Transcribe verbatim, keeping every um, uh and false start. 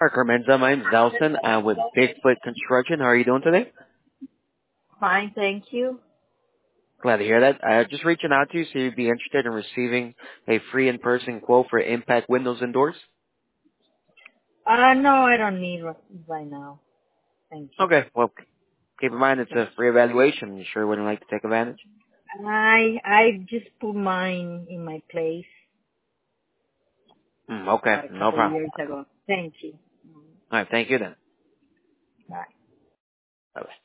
Hi, Carmenza. My name's Nelson. I'm with Bigfoot Construction. How are you doing today? Fine, thank you. Glad to hear that. Uh, just reaching out to you so you'd be interested in receiving a free in-person quote for impact windows and doors. Uh, no, I don't need right, right now. Thank you. Okay. Well, keep in mind it's a free evaluation. You sure wouldn't like to take advantage? I I just put mine in my place Mm, uh, okay. a No couple of problem. years ago. Thank you. All right. Thank you then. Bye. Bye-bye.